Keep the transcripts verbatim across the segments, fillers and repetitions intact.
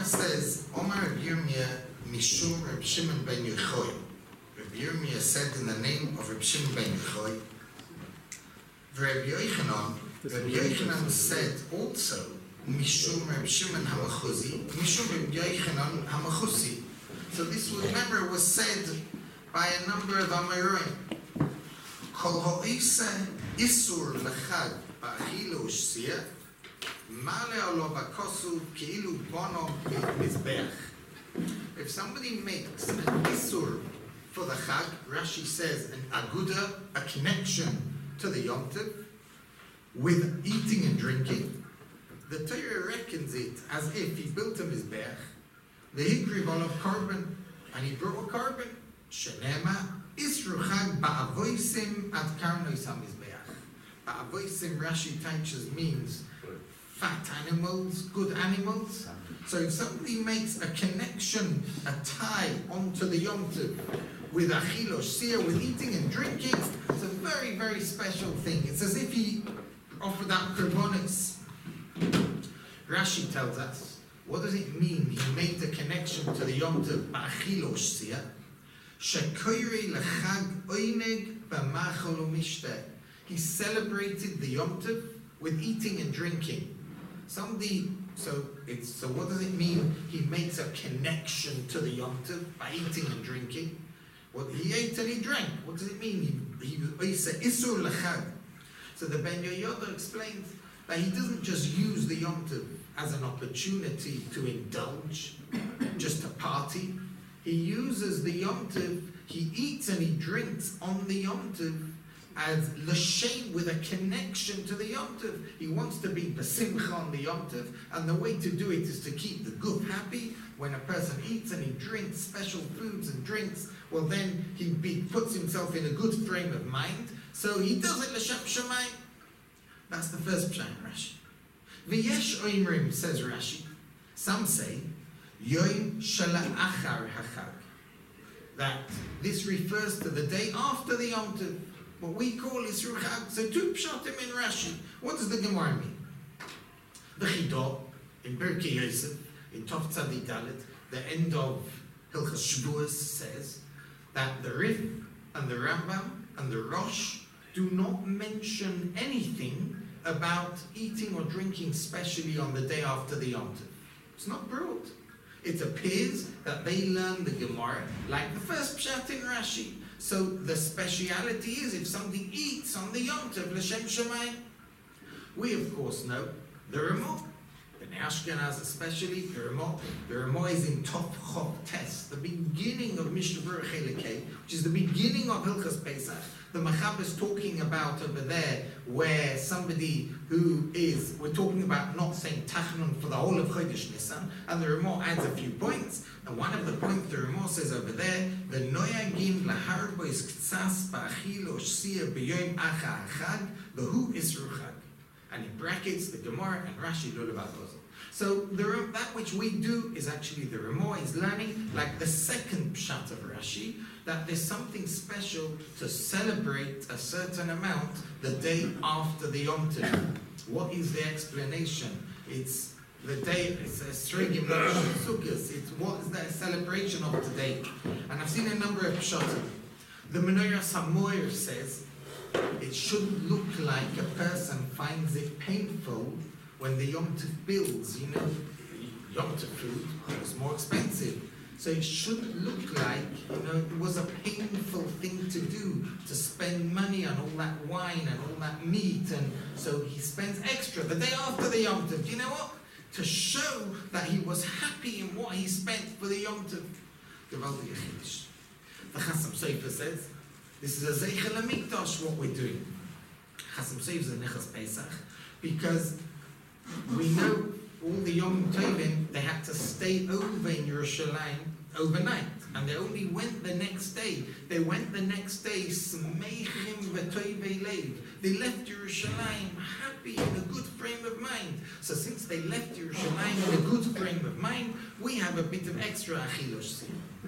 Gemara says, Omar Reb Yirmiyah Mishum Reb Shimon ben Yochai. Reb Yirmiyah said in the name of Reb Shimon ben Yochai. Reb Yochanan, Reb Yochanan said also, Mishum Reb Shimon HaMachuzi, Mishum Reb Yochanan HaMachuzi. So this, remember, was said by a number of Amoraim. Kol ha'isa isur lechad ba'achilu u'shsiyah, male olo b'kosu ki'ilu bono mizbeach. If somebody makes an isur for the chag, Rashi says an aguda, a connection to the Yom Tov, with eating and drinking, the Torah reckons it as if he built a mizbeach, the hikri vol of carbon, and he brought a carbon. Shenema isru chag ba'avoisim ad karnois hamizbeach. Ba'avoisim, Rashi teaches, means fat animals, good animals. So if somebody makes a connection, a tie onto the Yom Tov with achilosh siyah, with eating and drinking, it's a very, very special thing. It's as if he offered up korbanos. Rashi tells us, what does it mean? He made a connection to the Yom Tov ba'achilosh siyah. Shekoyri lechag oineg b'machol u'mishteh. He celebrated the Yom Tov with eating and drinking. Somebody, so it's so. What does it mean? He makes a connection to the Yom Tov by eating and drinking. Well, he ate and he drank. What does it mean? He he said isur lechag. So the Ben Yehoyada explains that he doesn't just use the Yom Tov as an opportunity to indulge, just to party. He uses the Yom Tov, he eats and he drinks on the Yom Tov as l'shem, with a connection to the Yom Tov. He wants to be b'simcha on the Yom Tov, and the way to do it is to keep the guf happy. When a person eats and he drinks special foods and drinks, well then he be, puts himself in a good frame of mind, so he does it l'shem shamayim. That's the first pshat Rashi. V'yesh oimrim, says Rashi, some say, Yom Shala'achar Hachag, that this refers to the day after the Yom Tov, what we call Isru Chag. So two pshatim in Rashi. What does the Gemara mean? The Chidah in Pirkei Yosef, in Tov Tzadi Dalet, the end of Hilchas Shavuos, says that the Rif and the Rambam and the Rosh do not mention anything about eating or drinking, especially on the day after the Yom Tov. It's not brought. It appears that they learn the Gemara like the first pshat in Rashi. So the speciality is if somebody eats on the Yom Tov l'shem shamayim. We of course know the Ramah, Bnei Ashkenaz especially. The Ramah, the Ramah is in Tov Chov Tes, the beginning of Mishnah Berurah Chelik Hey, which is the beginning of Hilchas Pesach. The Machab is talking about over there where somebody who is, we're talking about not saying Tachnun for the whole of Chodesh Nisan, and the Ramah adds a few points, and one of the points the Ramah says over there, the Noyagim laharbo is ktsas ba'achilo shsiyah b'yoyim acha achag, v'hu isru chag. And in brackets, the Gemara and Rashi lulav al-Gozel. So the, that which we do is actually the Ramah is learning, like the second pshat of Rashi, that there's something special to celebrate a certain amount the day after the Yom Tov. What is the explanation? It's the day, it's a Sregim Sukkos. It's what is that celebration of today? And I've seen a number of pshatim. The Menorah Samoyer says it shouldn't look like a person finds it painful when the Yom Tov bills, you know, Yom Tov food was more expensive. So it shouldn't look like, you know, it was a painful thing to do, to spend money on all that wine and all that meat, and so he spends extra the day after the Yom Tov. Do you know what? To show that he was happy in what he spent for the Yom Tov. The Chasam Sofer says, this is a Zeichel HaMikdash, what we're doing. Chasam Sofer is a Nechas Pesach, because we know all the Yom Tovim, they had to stay over in Yerushalayim overnight, and they only went the next day. They went the next day, Smeichim v'toivei leiv. They left Yerushalayim happy, in a good frame of mind. So since they left Yerushalayim in a good frame of mind, we have a bit of extra achilosh.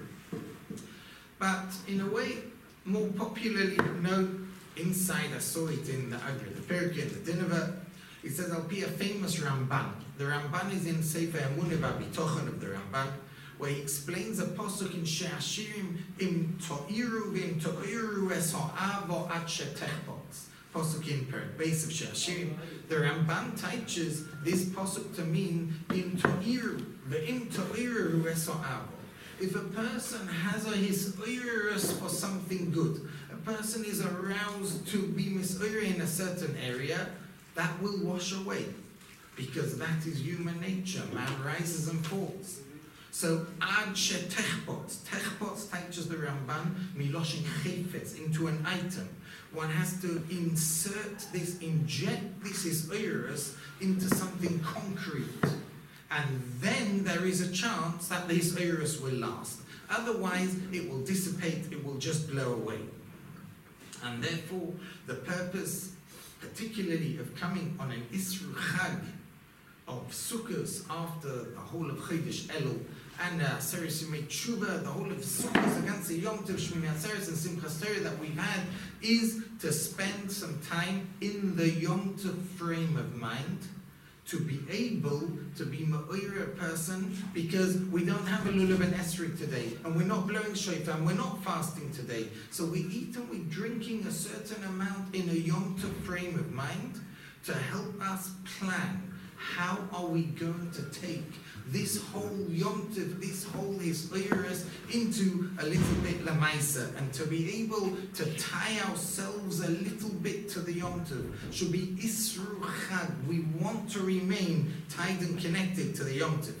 But in a way, more popularly known, inside I saw it in the Agra, the Perkei, the Dinava, He says, I'll be a famous Ramban. The Ramban is in Sefer Emunah V'Bitochon of the Ramban, where he explains a pasuk in She'ashirim, im to'iru v'im to'iru es ha'avo at she'techbots. Pasuk in Perek base of She'ashirim. The Ramban teaches this pasuk to mean im to'iru v'im to'iru es ha'avo. If a person has a his oirus for something good, a person is aroused to be misoir in a certain area, that will wash away, because that is human nature. Man rises and falls. So ad she techbots, techbots teaches the Ramban miloshin chayfetz, into an item. One has to insert this, inject this is oirus into something concrete. And then there is a chance that this virus will last. Otherwise, it will dissipate, it will just blow away. And therefore, the purpose, particularly of coming on an Isru Chag of Sukkot after the whole of Chodesh Elul and Aseret Yemei Tshuva, the whole of Sukkot against the Yom Tov Shmini Atzeres and Simchas Torah that we've had, is to spend some time in the Yom Tov frame of mind, to be able to be ma'oyer a person, because we don't have a lulav and esrog today, and we're not blowing shofar, and we're not fasting today. So we eat and we're drinking a certain amount in a Yom Tov frame of mind to help us plan how are we going to take this whole Yom Tov, this whole Hisbeiras into a little bit Lamaisa, and to be able to tie ourselves a little bit to the Yom Tov. Should be Isru Chag. We want to remain tied and connected to the Yom Tov.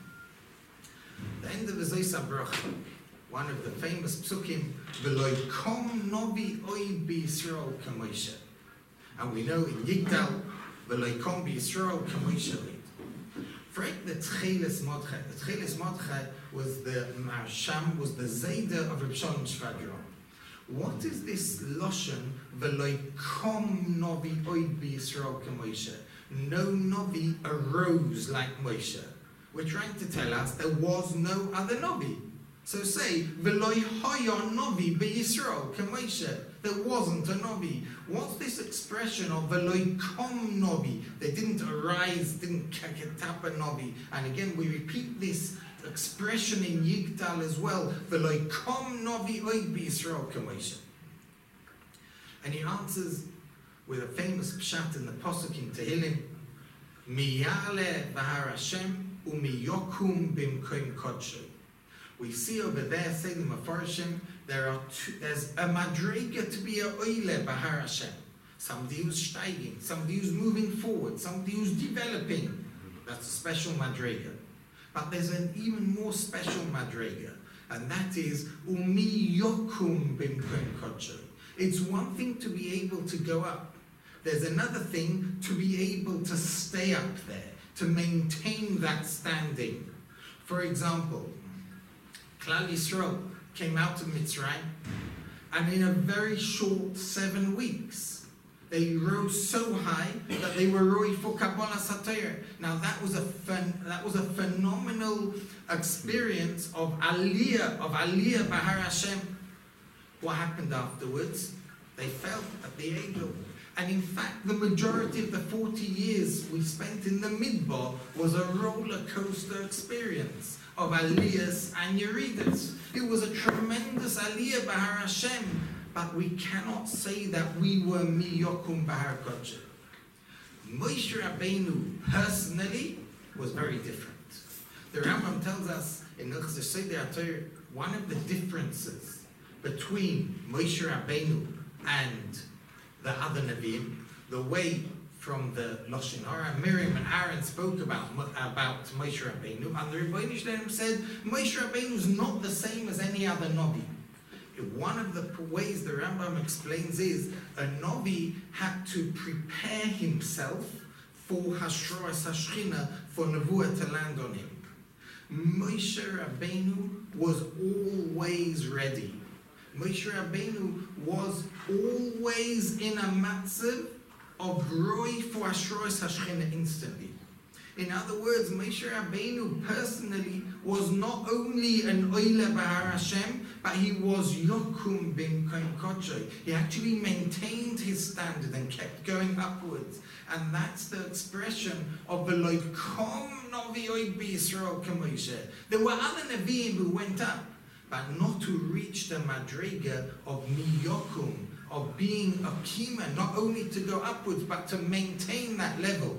The end of the Zois HaBracha, one of the famous psukim, V'loi kom novi oi b'Yisrael k'Moshe. And we know in Yigdal, V'loi kom b'Yisrael k'Moshe. Fred, the Tcheles Mordechai. The Tcheles Mordechai was the Marsham, was the Zayda of Reb Shalom Shvadron. What is this Loshen, V'loi kom novi oid b'Yisrael k'Moshe? No Novi arose like Moshe. We're trying to tell us there was no other Novi. So say, V'loi hoya Novi b'Yisrael k'Moshe. There wasn't a Novi. What's this expression of V'loi kom Novi? They didn't arise, didn't kaketap a Novi. And again, we repeat this expression in Yigdal as well. V'loi kom Novi oid b'Yisrael k'Moshe. And he answers with a famous pshat in the Pasuk in Tehillim, Miyale v'har Hashem u'miyokum b'mkoim kodsho. We see over there, say the Mefarshim, there are two, there's a madrega to be a oile bahar Hashem. Somebody who's steiging, somebody who's moving forward, somebody who's developing. That's a special madrega. But there's an even more special madrega, and that is umi yokum bimkoim kodsho. It's one thing to be able to go up. There's another thing to be able to stay up there, to maintain that standing. For example, Klal Yisrael came out of Mitzrayim, and in a very short seven weeks, they rose so high that they were roi for Kabbalah Satayr. Now that was a phen- that was a phenomenal experience of Aliyah, of Aliyah Bahar Hashem. What happened afterwards? They fell at the Egel. And in fact, the majority of the forty years we spent in the Midbar was a roller coaster experience of Aliyahs and Yeridas. It was a tremendous Aliyah Bahar Hashem, but we cannot say that we were Miyokum Bahar Kodshe. Moshe Rabbeinu personally was very different. The Rambam tells us in Nechzeh Seder HaTorah, one of the differences between Moshe Rabbeinu and the other Nevi'im, the way from the Loshen Hara, Miriam and Aaron spoke about about Moshe Rabbeinu, and the Rebbeinu Shalom said Moshe Rabbeinu is not the same as any other Novi. One of the ways the Rambam explains is a Novi had to prepare himself for Hashroas Hashchina, for Nevuah to land on him. Moshe Rabbeinu was always ready. Moshe Rabbeinu was always in a matzav of roi for Ashrois Hashchina instantly. In other words, Moshe Rabbeinu personally was not only an Oile B'Har Hashem, but he was Yokum B'Mkoim Kodsho. He actually maintained his standard and kept going upwards. And that's the expression of the Lo Kom Novi Oid B'Yisrael K'Moshe. There were other Nevi'im who went up, but not to reach the Madrega of Miyokum, of being a Kima, not only to go upwards, but to maintain that level.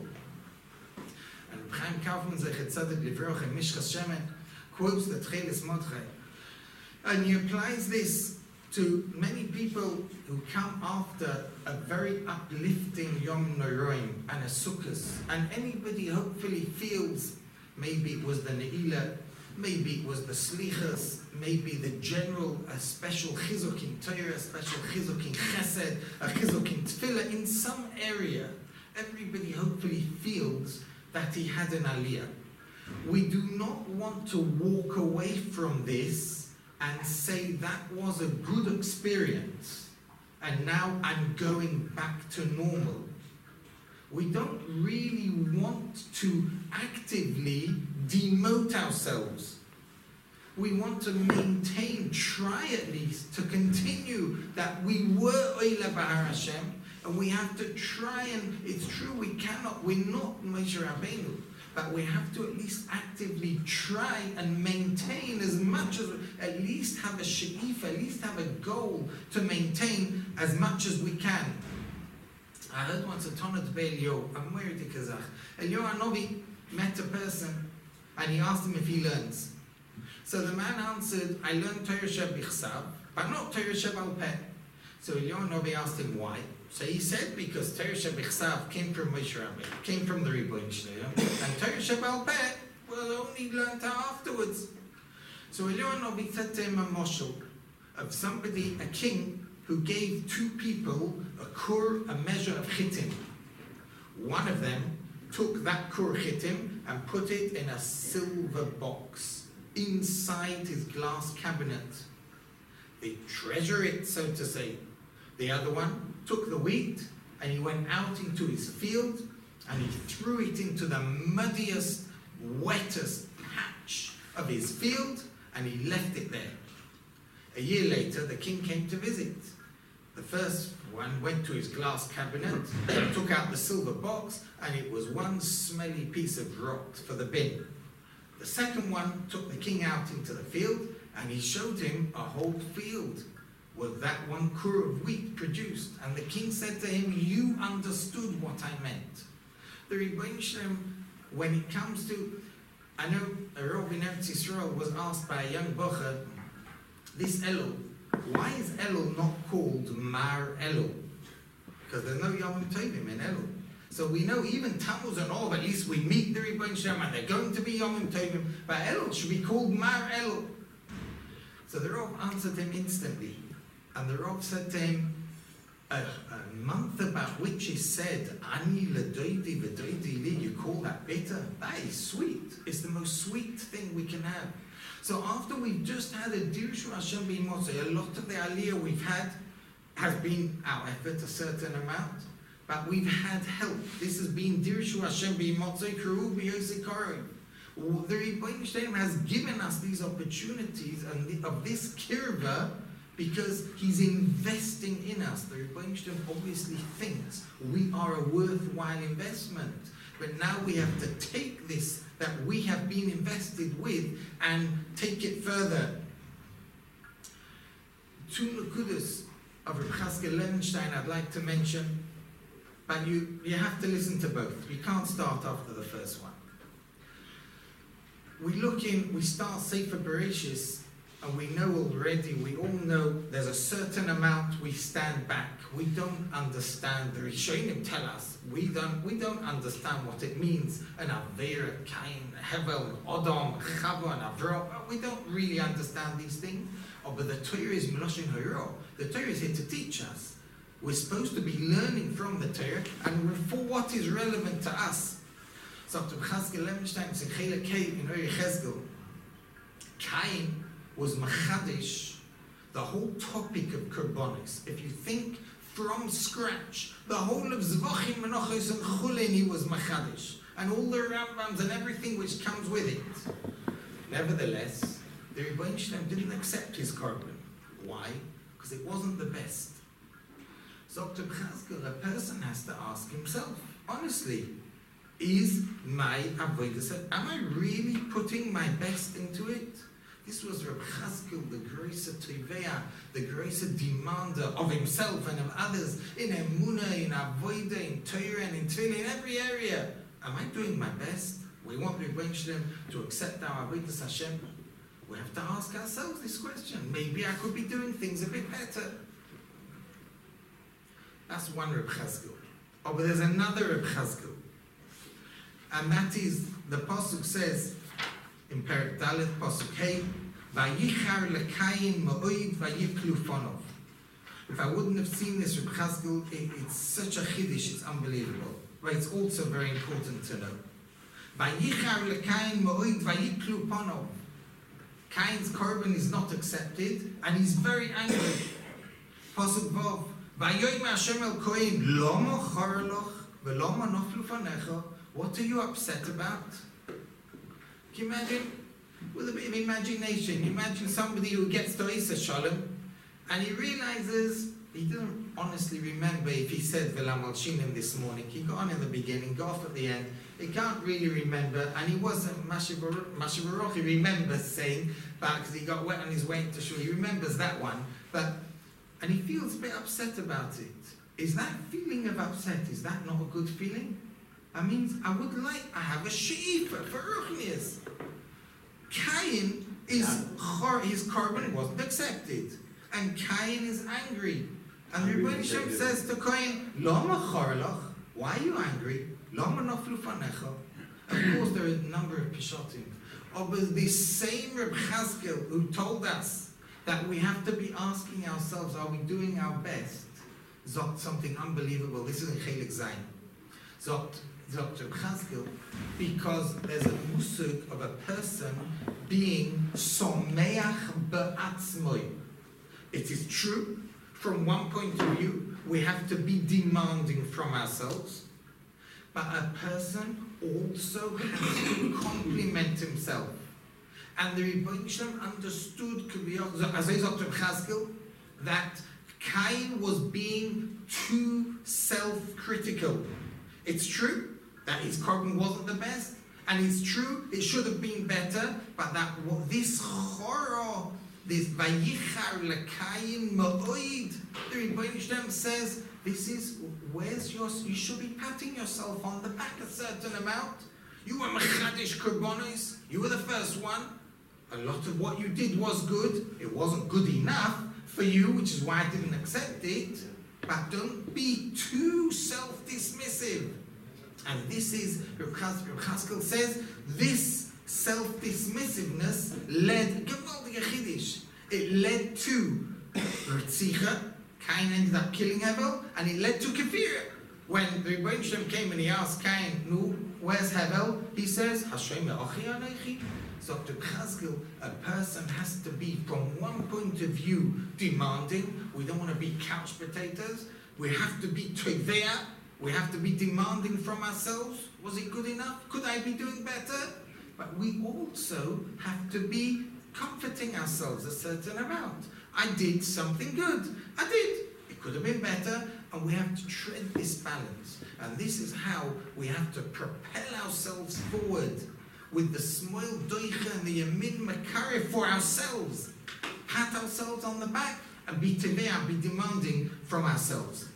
And Chaim Kaufman Zechet Tzaddik Livroch in Mishchas Shemen quotes the Tchelis Mordechai, and he applies this to many people who come after a very uplifting Yom Noroim and a Sukkos, and anybody hopefully feels maybe it was the Ne'ilah, maybe it was the Slichas, maybe the general, a special Chizuk in Torah, a special Chizuk in Chesed, a Chizuk in Tefillah, in some area, everybody hopefully feels that he had an Aliyah. We do not want to walk away from this and say that was a good experience and now I'm going back to normal. We don't really want to actively demote ourselves. We want to maintain, try at least, to continue that we were Oile B'Har Hashem, and we have to try, and it's true, we cannot, we're not Moshe Rabbeinu, but we have to at least actively try and maintain as much as, at least have a she'if, at least have a goal to maintain as much as we can. I heard once a Tonat Be'Elio, I'm worried to Kazakh. Elio Hanovi met a person and he asked him if he learns. So the man answered, I learned Torah Shebichsav, but not Torah Shebal Peh. So Elio Hanovi asked him why. So he said, because Torah Shebichsav came from Moshe Rabbeinu, came from the Ribono Shel Olam, and Torah Shebal Peh, well, only learned afterwards. So Elio Hanovi said to him a moshel of somebody, a king, who gave two people a kur, a measure of chitim. One of them took that kur chitim and put it in a silver box inside his glass cabinet. They treasure it, so to say. The other one took the wheat and he went out into his field and he threw it into the muddiest, wettest patch of his field and he left it there. A year later, the king came to visit. The first one went to his glass cabinet, took out the silver box, and it was one smelly piece of rot for the bin. The second one took the king out into the field, and he showed him a whole field with that one kur of wheat produced. And the king said to him, you understood what I meant. The Ribono Shel Olam, when it comes to, I know a Rav in Eretz Yisrael was asked by a young bocher, this Elul, why is Elul not called Mar Elul? Because there's no Yom Tovim in Elul. So we know even Tammuz and all, at least we meet the Ribono Shel Olam and they're going to be Yom Tovim, but Elul should be called Mar Elul. So the Rav answered him instantly. And the Rav said to him, a, a month about which he said, Ani ledoidi v'doidi li, you call that bitter? That is sweet. It's the most sweet thing we can have. So after we've just had a Dirshu Hashem B'Motzei, a lot of the Aliyah we've had has been our effort, a certain amount, but we've had help. This has been Dirshu Hashem B'Motzei, K'ru B'Yosei Korim. The Ribono Shel Olam has given us these opportunities and the, of this kirva because he's investing in us. The Ribono Shel Olam obviously thinks we are a worthwhile investment. But now we have to take this that we have been invested with and take it further. Two nukudas of Reb Chaskel Levenstein I'd like to mention, but you, you have to listen to both. You can't start after the first one. We look in, we start Sefer Bereshis, and we know already, we all know there's a certain amount we stand back. We don't understand. The Rishonim tell us we don't we don't understand what it means. An Avera, Cain, Hevel, Odom, Chava, and Avro. We don't really understand these things. Oh, but the Torah is Meloshin Horo. The Torah is here to teach us. We're supposed to be learning from the Torah and for what is relevant to us. So to Chaskel Levenstein, Sechela Kei in Ori Cheskel, Cain was machadish the whole topic of korbanos. If you think from scratch. The whole of Zvachim, Menachos, and Chulin he was Machadish. And all the Rambams and everything which comes with it. Nevertheless, the Rebbeinu Shlem didn't accept his korban. Why? Because it wasn't the best. So, Doctor Chazkel, a person has to ask himself, honestly, is my avodah, am I really putting my best into it? This was Reb Chazkel, the greater Tivea, the greater demander of himself and of others, in Emunah, in avodah, in Torah, and in Tefillah, in every area. Am I doing my best? We want Rebbeinu Shlem to accept our avodah Hashem. We have to ask ourselves this question. Maybe I could be doing things a bit better. That's one Reb Chazkel. Oh, but there's another Reb Chazkel. And that is, the Pasuk says, in Perek Dalet, Pasuk Hey, Vayichar lekayin ma'oid vayiklu fonov. If I wouldn't have seen this Reb Chazkel, it, it's such a chiddush, it's unbelievable. But it's also very important to know. Vayichar lekayin ma'oid vayiklu fonov. Cain's korban is not accepted, and he's very angry. Pasuk Vav, Vayoyim Hashem el Kohen, Lama charloch ve'lama noflu fanecha. What are you upset about? Can you imagine? With a bit of imagination, imagine somebody who gets to Isa Shalom, and he realizes he didn't honestly remember if he said Velam al Shinem this morning. He got on in the beginning, got off at the end. He can't really remember, and he wasn't Mashiv he remembers saying, but because he got wet on his way to shul, he remembers that one, but and he feels a bit upset about it. Is that feeling of upset, is that not a good feeling? That means I would like, I have a she'ifa for Ruchnias. Cain is, his korban wasn't accepted, and Cain is angry. And the Rebbeinu Shem says to Cain, Lama charloch, why are you angry? Lama noflu fanecha. Of course, there are a number of pishotim. Oh, but the same Reb Chazkel who told us that we have to be asking ourselves, are we doing our best? Zot something unbelievable. This is in Chelik Zayin. Zot, Zot Reb Chazkel, because there's a musug of a person being someach be'atzmoi. It is true, from one point of view, we have to be demanding from ourselves, but a person also has to compliment himself. And the Rebbeinu Shlem understood, as I Doctor Chazkel, that Cain was being too self-critical. It's true that his korban wasn't the best, and it's true it should have been better, but that this horror, this vayichar lekayin ma'oid, the Rebbeinu Shlem says, this is, where's your, you should be patting yourself on the back a certain amount. You were mechadish korbanos, you were the first one. A lot of what you did was good. It wasn't good enough for you, which is why I didn't accept it. But don't be too self-dismissive. And this is, Reb Chazkel says, this self-dismissiveness led, it led to Ritzicha. Cain ended up killing Hevel, and it led to Kefira. When the Rebbeinu Shlem came and he asked Cain, no, where's Hevel? He says, Hashem me'achi anechi. So to Chazkel, a person has to be, from one point of view, demanding. We don't want to be couch potatoes. We have to be tovea. We have to be demanding from ourselves. Was it good enough? Could I be doing better? But we also have to be comforting ourselves a certain amount. I did something good. I did. It could have been better, and we have to tread this balance. And this is how we have to propel ourselves forward with the smoil doicha and the yamin makare for ourselves. Pat ourselves on the back and be tevea, be demanding from ourselves.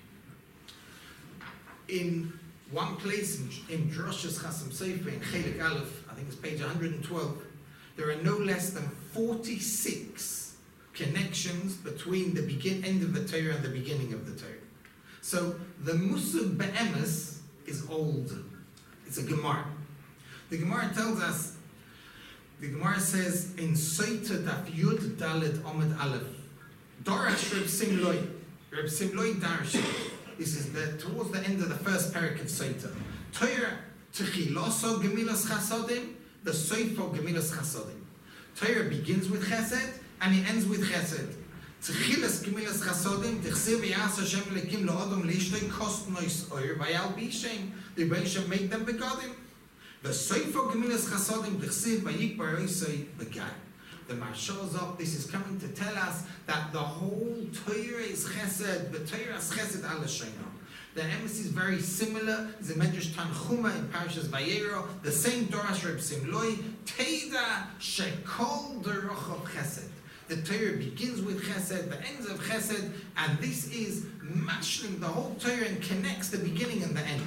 In one place in, in Droshes Chasam Sofer, in Chelik Aleph, I think it's page one hundred twelve, there are no less than forty-six connections between the begin, end of the Torah and the beginning of the Torah. So the Musug Be'emes is old. It's a Gemara. The Gemara tells us, the Gemara says in Soita Daf Yud Dalet Omid Aleph, Darash Reb Simloi, Reb Simloi Darash. This is the, towards the end of the first parak of Soita. Torah Techiloso Gemilas Chasodim, the Soifo Gemilas Chasodim. Torah begins with Chesed, and it ends with Chesed. Tchilas Gemilas Chasodim, Tichsir V'yas Hashem Lekim Lo'odom Leishtoi Kost Nois Oyer V'yal Bishem. The Rebbeinu made them begodim. The Sefer Gemilas Chasodim, Tichsir V'yik Baroisoi Begai. The Marshal Zok, this is coming to tell us that the whole Torah is Chesed, the Torah is Chesed Al Hashem. The emphasis is very similar. The Medrash Tanchuma in Parashas Vayero, the same Dorash Reb Simloi, Teda Shekol Derech of Chesed. The Torah begins with Chesed, the ends of Chesed, and this is mashlim the whole Torah and connects the beginning and the end.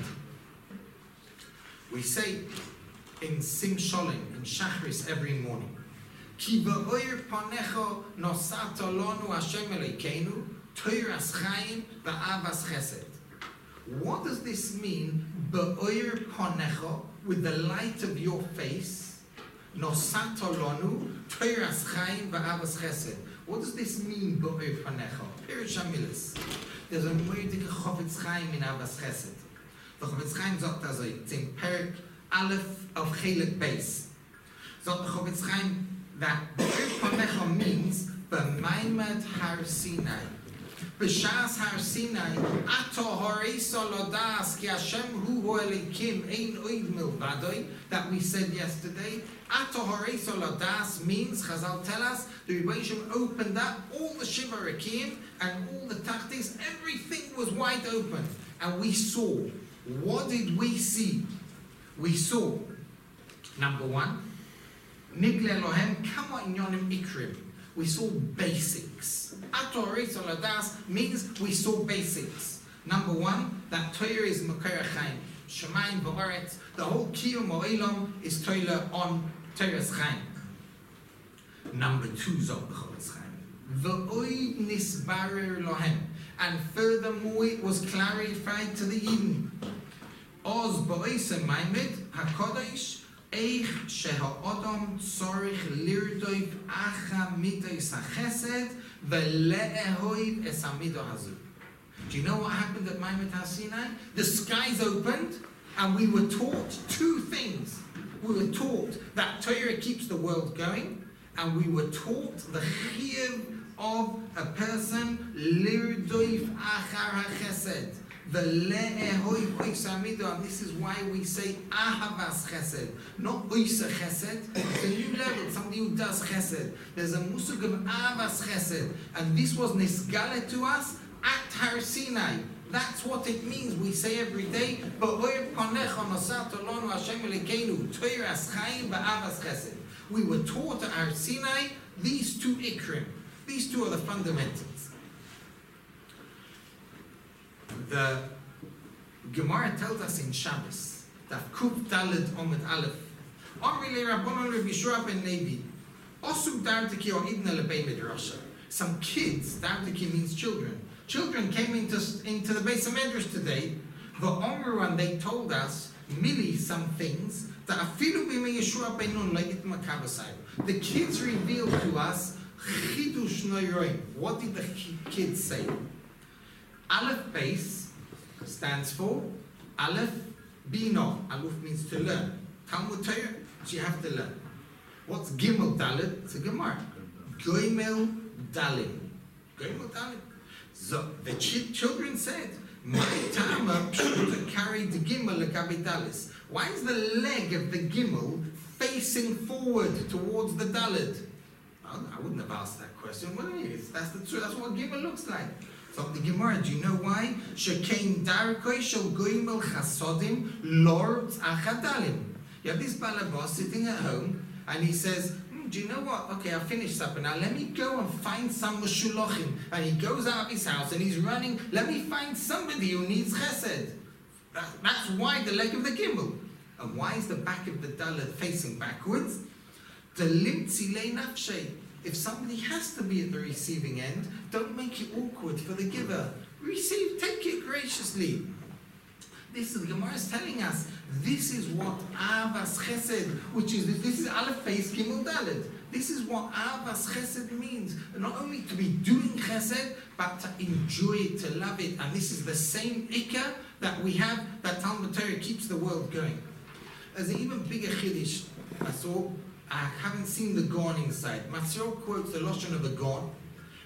We say in Sim Sholem, in Shachris every morning, Ki ba'oyer panecho nosato lonu Hashem Elokeinu, Toras Chaim va'avas Chesed. What does this mean? Ba'oyer panecho, with the light of your face, Nosato lonu, Toras Chaim va'avas Chesed. What does this mean, Ba'oyer panecho? Pirish Hamilas. There's a moedik Chofetz Chaim in Avas Chesed. The Chofetz Chaim sagt also, it's in Perik Aleph of Chelek Beis. Sagt the Chofetz Chaim that Ba'oyer panecho means B'maimed Har Sinai. B'shas Har Sinai, Ato Horeisa Lodas Ki Hashem Hu Elokim Ein Oid Milvadoi, that we said yesterday. Ato Horeisa Lodas means, Chazal tell us, the Rebbeinu opened up all the Shiva Rekim and all the Tachtis, everything was wide open. And we saw. What did we see? We saw, number one, Nigle Elohem Kama Inyonim Ikrim. We saw basics. Ato Horeisa Lodas means we saw basics. Number one, that Torah is Mekayach Chaim. Shemayim v'oretz. The whole Kiyum O'ilam is Torah on Torah's Chaim. Number two, Zot B'Chofetz Chaim. V'oid nisbarer lohem. And furthermore, it was clarified to the Yidden. Oz ba'oisem maimed hakodesh eich sheha'odom tzorich lirdoiv acha midos hachesed v'le'ehoiv es hamido hazu. Do you know what happened at Maimed Har Sinai? The skies opened and we were taught two things. We were taught that Torah keeps the world going, and we were taught the chiyuv of a person lirdoif achar hachesed, the le'ehoiv ois hamido, and this is why we say ahavas chesed, not oisa chesed. It's a new level, somebody who does chesed. There's a musug of ahavas chesed, and this was nisgale to us at Har Sinai. That's what it means. We say every day, we were taught at Har Sinai these two ikrim. These two are the fundamentals. The Gemara tells us in Shabbos that Kuf Daled Omid Aleph, Omri le Rabbanon Rav Yeshua ben Levi, Osuk Dartiki or Idna lebei midrasha. Some kids, Dartiki means children. Children came into, into the Beis HaMedrash today, the Omru, and they told us, Mili, some things, that afilu b'mei Yeshua ben Nun le'it makavasai. The kids revealed to us, Chidush Noyroim. What did the kids say? Aleph Beis stands for Aleph Bino. Aleph means to learn. Talmud Torah, you have to learn. What's Gimel Dalet? It's a Gemara. Goimel Dalim. Goimel Dalim. So the ch- children said, "My tama to carry the gimel lekabitalis." Why is the leg of the gimel facing forward towards the dalid? Well, I wouldn't have asked that question. Well, yes, that's the truth. That's what gimel looks like. So the Gemara, do you know why? Shekein darkoi shel goimel chasodim lords achadalim. You have this balabas sitting at home, and he says, do you know what? Okay, I'll finish supper now. Let me go and find some Meshulochim. And he goes out of his house and he's running. Let me find somebody who needs chesed. That, that's why the leg of the gimel. And why is the back of the dalet facing backwards? The limtzilei nafshe. If somebody has to be at the receiving end, don't make it awkward for the giver. Receive, take it graciously. This is the Gemara is telling us. This is what Avas Chesed, which is this is Aleph Face Gimel Daled. This is what Avas Chesed means. Not only to be doing Chesed, but to enjoy it, to love it. And this is the same Ikka that we have, that Talmud Torah keeps the world going. There's an even bigger Chiddush. I saw, I haven't seen the Gaon inside. Matzio quotes the Lashon of the Gaon,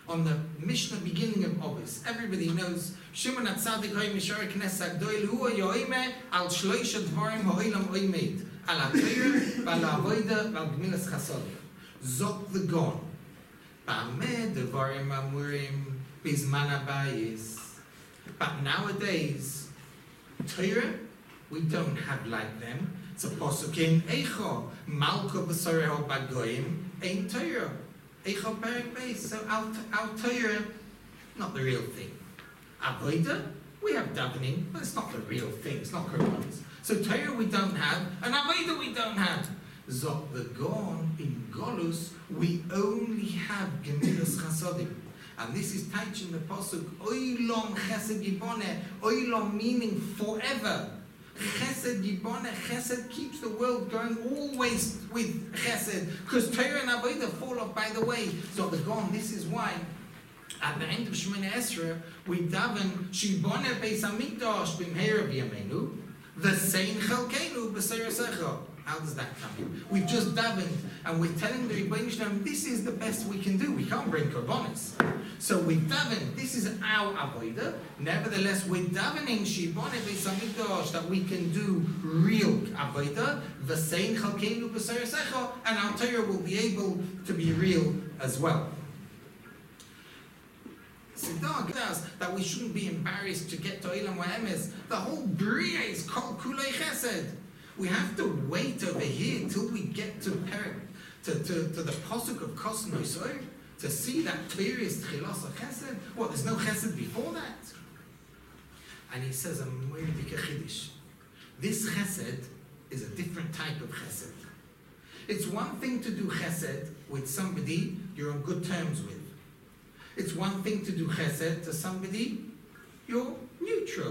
on the Mishnah beginning of Obis. Everybody knows Shimon HaTzadik Hoy Mishar Knesset Gdoil Hu Yoime Al Shloisha Dvarim Ha'olam Oimed Al HaTorah V'al HaAvoda V'al Gemilas Chasodim. Zok the Gon Ba'ameh Devarim Amurim Bizman Habayis. But nowadays, Torah, we don't have like them. It's a posuk in Eicho Malka B'Soreh Bagoyim Ein Torah. Eicho Perek Beis. So our, our Torah, not the real thing. Avodah, we have davening, but it's not the real thing. It's not Korbanos. So Torah we don't have, and Avodah we don't have. Zok the Gon in Golus, we only have Gemilas Chasodim. And this is touched in the pasuk Oilom Chesed Yiboneh. Oilom meaning forever. Chesed Yiboneh. Chesed keeps the world going always with Chesed. Because Torah and Avodah fall off by the way. So the Gon, this is why at the end of Shemoneh Esrei we daven Shiboneh Beis Hamikdash b'mheira b'yameinu v'sein chelkeinu b'seir secha. How does that come in? We've just davened and we're telling the Rebbeinu Shalom, this is the best we can do. We can't bring korbanos. So we daven, this is our avodah. Nevertheless, we're davening Shiboneh Beis Hamikdash that we can do real avodah. V'sein chalkeinu b'seir secha, and our Torah will be able to be real as well. Siddha says that we shouldn't be embarrassed to get to Olam Va'emes. The whole Bria is called Kulei Chesed. We have to wait over here till we get to Perek, to, to, to the Pasuk of Kos Nosoy, to see that clear is Tchilas Chesed. What, there's no Chesed before that? And he says, a Moedik Chiddush. This Chesed is a different type of Chesed. It's one thing to do Chesed with somebody you're on good terms with. It's one thing to do Chesed to somebody you're neutral.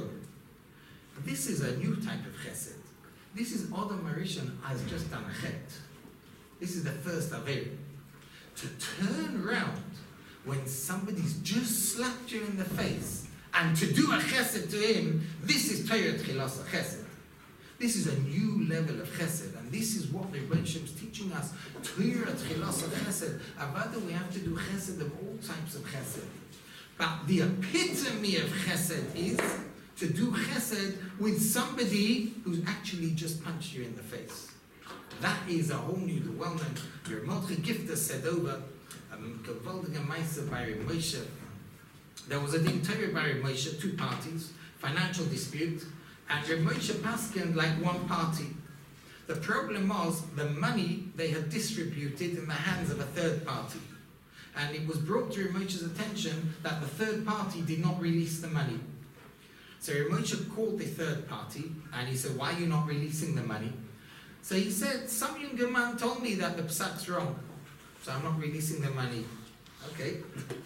This is a new type of Chesed. This is Adam Marishan has just done a chet. This is the first Aveir. To turn around when somebody's just slapped you in the face and to do a chesed to him, this is Torah Tchilas Chesed. This is a new level of chesed, and this is what the Rebbeinu Shalom is teaching us. Torah Tchilas Chesed. Avada, we have to do chesed of all types of chesed. But the epitome of chesed is to do chesed with somebody who's actually just punched you in the face. That is a whole new, the well-known, your Mordechai Gifter said over, um, Gewaldige Meise by Reb Moshe. There was a din Torah by Reb Moshe, two parties, financial dispute, and Reb Moshe paskened like one party. The problem was the money they had distributed in the hands of a third party. And it was brought to Reb Moshe's attention that the third party did not release the money. So Reb Moshe called the third party and he said, why are you not releasing the money? So he said, some younger man told me that the psak's wrong, so I'm not releasing the money. Okay.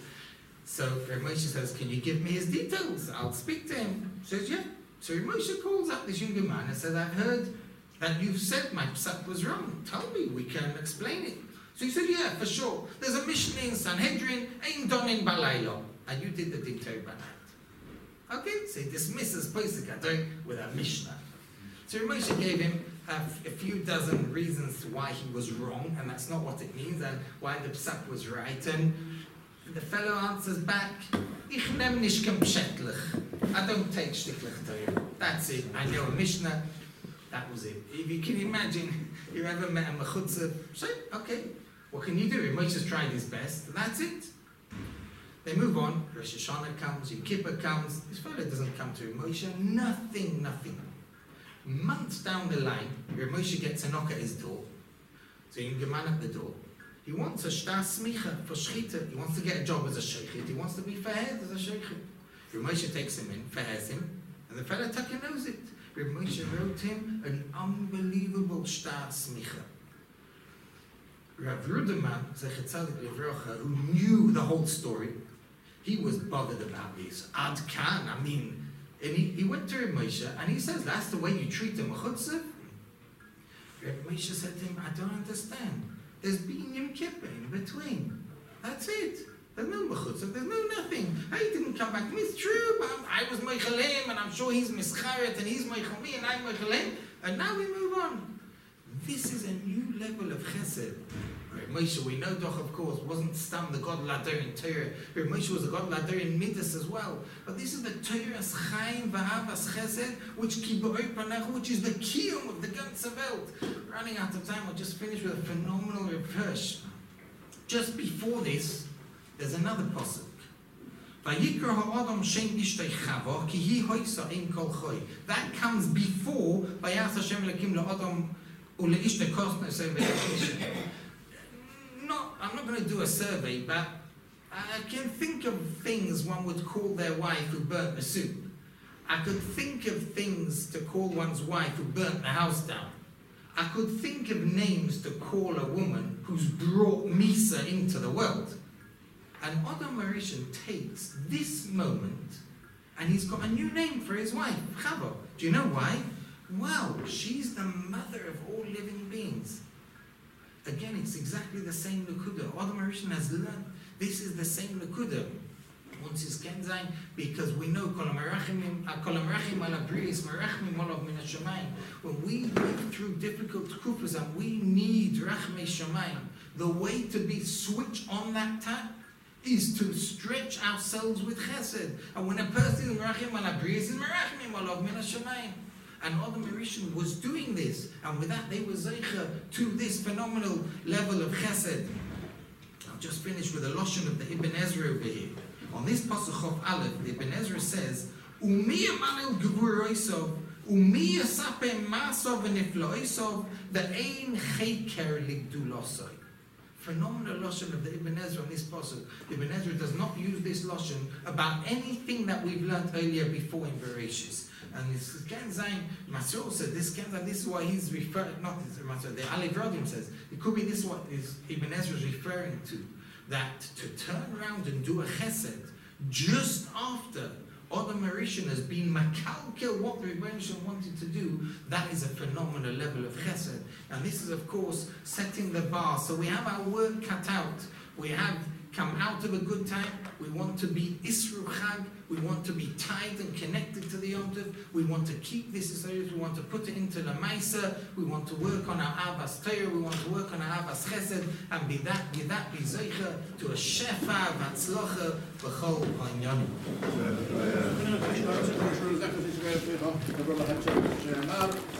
So Reb Moshe says, can you give me his details? I'll speak to him. He says, yeah. So Reb Moshe calls up this younger man and says, I've heard that you've said my psak was wrong. Tell me, we can explain it. So he said, yeah, for sure. There's a Mishnah in Sanhedrin, Ein Donin Balaylo. And you did the din Torah by night. Okay, so he dismisses Pesach Adon with a Mishnah. So Reb Moshe gave him a, a few dozen reasons why he was wrong, and that's not what it means, and why the psak was right. And the fellow answers back, Ich nehm nicht kein Pshetlich. I don't take Shticklich Torah. That's it. I know a Mishnah. That was it. If you can imagine, you ever met a Mechutza, say, okay, what can you do? Reb Moshe's tried his best, and that's it. They move on. Rosh Hashanah comes, Yom Kippur comes. This fellow doesn't come to Reb Moshe. Nothing, nothing. Months down the line, Reb Moshe gets a knock at his door. So you can get man at the door. He wants a shtar smicha for shchita. He wants to get a job as a sheikhit. He wants to be fahed as a sheikhit. Reb Moshe takes him in, fahes him, and the fellow tucker knows it. Reb Moshe wrote him an unbelievable shtar smicha. Rav Ruderman, Zecher Tzadik Livrocha, who knew the whole story, he was bothered about this. Ad kan, I mean, and he, he went to Reb Moshe and he says, that's the way you treat a mechutza? Reb Moshe said to him, I don't understand. There's been Yom Kippur in between. That's it. There's no mechutza, there's no nothing. I didn't come back. It's true, but I was meichel him, and I'm sure he's mischaret, and he's meichel me, and I'm meichel him, and now we move on. This is a new level of chesed. Right, Moshe, we know Doch, of course, wasn't Stam the God Ladar in Torah. Moshe was the God Ladar in Midas as well. But this is the Torah's Chaim V'Havas Chesed, which which is the kiyum of the ganze Welt. Running out of time, I'll just finish with a phenomenal reverse. Just before this, there's another pasuk. Vayikra ha'adam shein ishtei Chava ki hi hoisa ein kol choy. That comes before Vayas Hashem Elokim la'adam uleishtei kosno sevei. Not, I'm not going to do a survey, but I can think of things one would call their wife who burnt the soup. I could think of things to call one's wife who burnt the house down. I could think of names to call a woman who's brought Misa into the world. And Adam Marishan takes this moment and he's got a new name for his wife, Chava. Do you know why? Well, she's the mother of all living beings. Again, it's exactly the same Nakuda. Adam Marishan has learned this is the same Nakuda. Once is Kenzain, because we know when we live through difficult kufas and we need Rachmei Shamayim, the way to be switched on that tap is to stretch ourselves with chesed. And when a person is merachim al abrius, is merachim alav min hashamayim. And Adam Marishan was doing this, and with that they were zeicha to this phenomenal level of chesed. I'll just finish with a loshon of the Ibn Ezra over here. On this pasuk of Aleph, the Ibn Ezra says, "Umi yamalil gevuroisov, umi yasapem masov v'nifloisov, the ein cheker ligdulosoi." Phenomenal loshon of the Ibn Ezra on this pasuk. Ibn Ezra does not use this loshon about anything that we've learned earlier before in Bereshis. And this Ken Zayin, Masur said this Ken Zayin, this is why he's referring, not this Masur, the Aleph Rodim says, it could be this what is Ibn Ezra is referring to, that to turn around and do a chesed just after Adam Marishan has been makalkel what the Rebbeinu Shalom wanted to do, that is a phenomenal level of chesed. And this is of course setting the bar. So we have our work cut out. We have come out of a good time. We want to be Isru Chag. We want to be tied and connected to the Yom Tov. We want to keep this serious. We want to put it into the Maisa. We want to work on our Avas Torah. We want to work on our Avas Chesed. And be that, be that, be Zeicha to a Shefa, Vatzlocha, B'chol Ha'inyanim.